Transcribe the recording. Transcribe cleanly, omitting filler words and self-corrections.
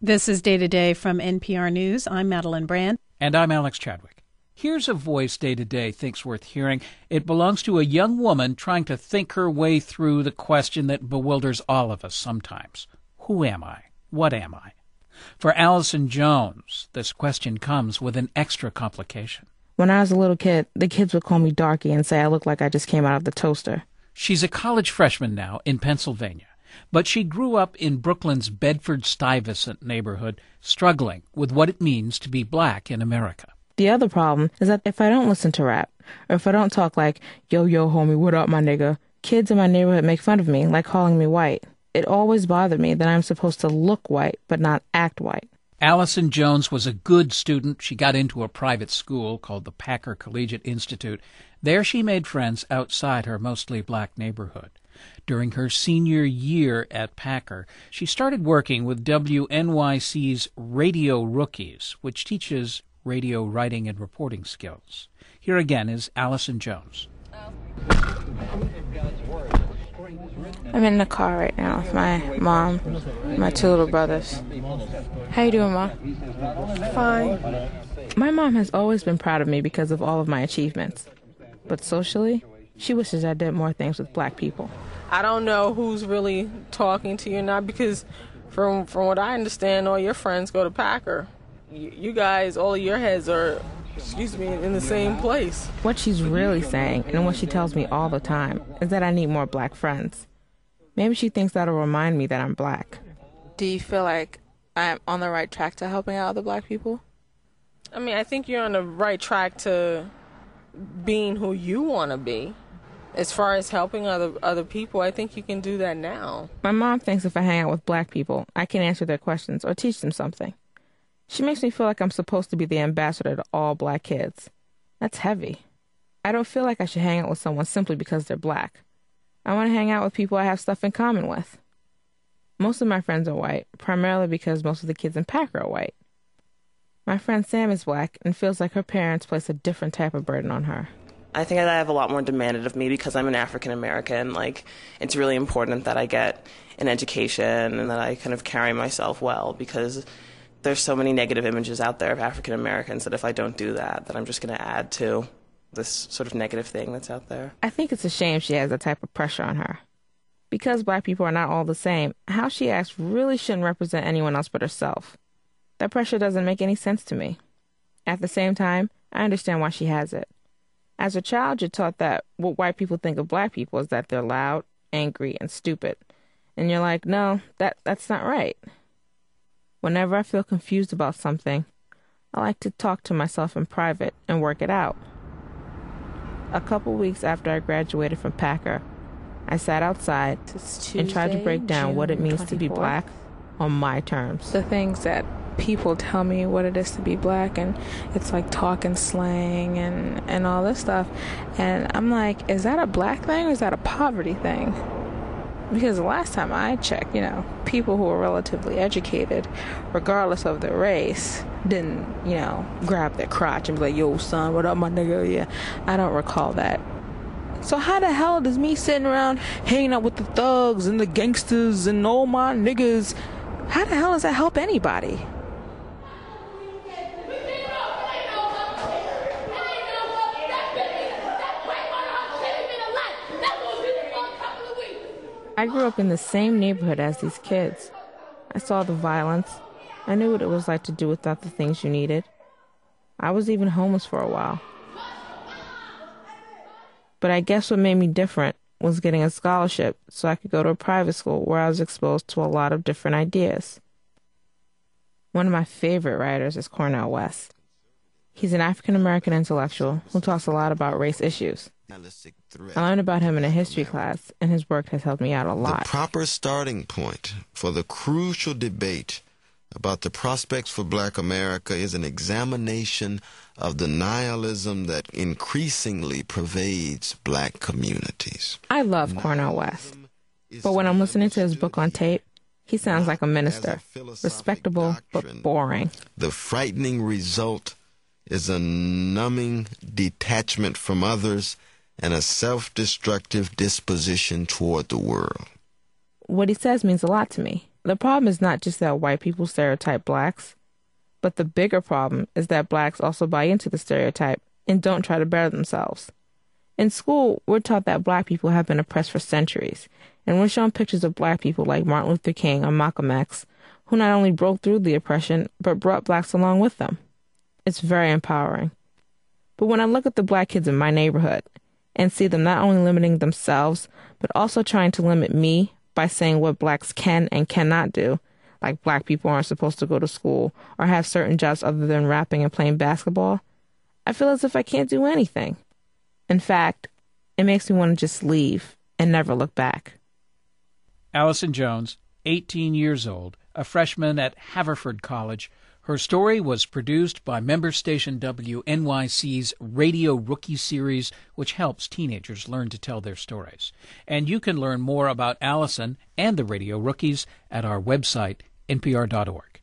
This is Day to Day from NPR News. I'm Madeline Brand. And I'm Alex Chadwick. Here's a voice Day to Day thinks worth hearing. It belongs to a young woman trying to think her way through the question that bewilders all of us sometimes. Who am I? What am I? For Allison Jones, this question comes with an extra complication. When I was a little kid, the kids would call me Darky and say I looked like I just came out of the toaster. She's a college freshman now in Pennsylvania, but she grew up in Brooklyn's Bedford-Stuyvesant neighborhood, struggling with what it means to be black in America. The other problem is that if I don't listen to rap, or if I don't talk like, yo, homie, what up, my nigga, kids in my neighborhood make fun of me, like calling me white. It always bothered me that I'm supposed to look white, but not act white. Allison Jones was a good student. She got into a private school called the Packer Collegiate Institute. There she made friends outside her mostly black neighborhood. During her senior year at Packer, she started working with WNYC's Radio Rookies, which teaches radio writing and reporting skills. Here again is Allison Jones. I'm in the car right now with my mom, my two little brothers. How you doing, Mom? Fine. My mom has always been proud of me because of all of my achievements. But socially, she wishes I did more things with black people. I don't know who's really talking to you now because from what I understand, all your friends go to Packer. You guys, all of your heads are, in the same place. What she's really saying, and what she tells me all the time, is that I need more black friends. Maybe she thinks that'll remind me that I'm black. Do you feel like I'm on the right track to helping out other black people? I mean, I think you're on the right track to being who you want to be. As far as helping other people, I think you can do that now. My mom thinks if I hang out with black people, I can answer their questions or teach them something. She makes me feel like I'm supposed to be the ambassador to all black kids. That's heavy. I don't feel like I should hang out with someone simply because they're black. I want to hang out with people I have stuff in common with. Most of my friends are white, primarily because most of the kids in Packer are white. My friend Sam is black and feels like her parents place a different type of burden on her. I think I have a lot more demanded of me because I'm an African American. Like, it's really important that I get an education and that I kind of carry myself well because there's so many negative images out there of African Americans that if I don't do that, then I'm just going to add to this sort of negative thing that's out there. I think it's a shame she has that type of pressure on her. Because black people are not all the same, how she acts really shouldn't represent anyone else but herself. That pressure doesn't make any sense to me. At the same time, I understand why she has it. As a child, you're taught that what white people think of black people is that they're loud, angry, and stupid. And you're like, no, that's not right. Whenever I feel confused about something, I like to talk to myself in private and work it out. A couple weeks after I graduated from Packer, I sat outside and tried to break down what it means to be black on my terms. The things that people tell me what it is to be black, and it's like talking slang and all this stuff. And I'm like, is that a black thing or is that a poverty thing? Because the last time I checked, people who were relatively educated, regardless of their race, didn't, grab their crotch and be like, yo, son, what up, my nigga? Yeah, I don't recall that. So how the hell does me sitting around hanging out with the thugs and the gangsters and all my niggas, how the hell does that help anybody? I grew up in the same neighborhood as these kids. I saw the violence. I knew what it was like to do without the things you needed. I was even homeless for a while. But I guess what made me different was getting a scholarship so I could go to a private school where I was exposed to a lot of different ideas. One of my favorite writers is Cornel West. He's an African-American intellectual who talks a lot about race issues. I learned about him in a history class, and his work has helped me out a lot. The proper starting point for the crucial debate about the prospects for black America is an examination of the nihilism that increasingly pervades black communities. I love Cornel West, but when I'm listening to his book on tape, he sounds like a minister, respectable but boring. The frightening result is a numbing detachment from others and a self-destructive disposition toward the world. What he says means a lot to me. The problem is not just that white people stereotype blacks, but the bigger problem is that blacks also buy into the stereotype and don't try to better themselves. In school, we're taught that black people have been oppressed for centuries, and we're shown pictures of black people like Martin Luther King or Malcolm X, who not only broke through the oppression, but brought blacks along with them. It's very empowering. But when I look at the black kids in my neighborhood and see them not only limiting themselves, but also trying to limit me by saying what blacks can and cannot do, like black people aren't supposed to go to school or have certain jobs other than rapping and playing basketball, I feel as if I can't do anything. In fact, it makes me want to just leave and never look back. Allison Jones, 18 years old, a freshman at Haverford College. Her story was produced by member station WNYC's Radio Rookie series, which helps teenagers learn to tell their stories. And you can learn more about Allison and the Radio Rookies at our website, npr.org.